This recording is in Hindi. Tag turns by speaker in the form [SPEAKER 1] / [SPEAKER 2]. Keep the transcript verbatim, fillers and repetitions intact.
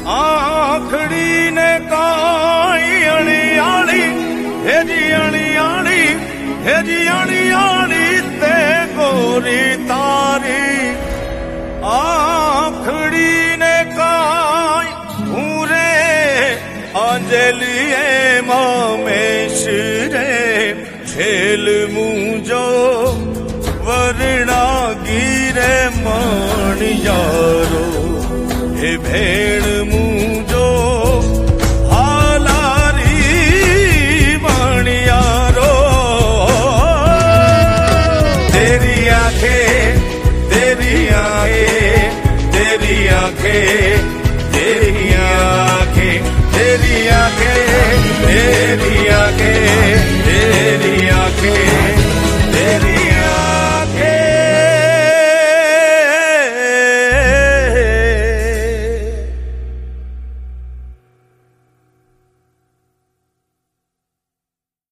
[SPEAKER 1] आखड़ी ने काई अली आली हे जी अली आली हे जी अली आली ते गोरी तारी आखड़ी ने काई पूरे अंजलिए मामेश रे छेल मुझो वरना गिरे मान यारो हे भेड़ मुझो हालारी मान यारो तेरी आंखें तेरी आंखें तेरी आंखें तेरी आंखें तेरी आंखें तेरी आंखें तेरी आंखें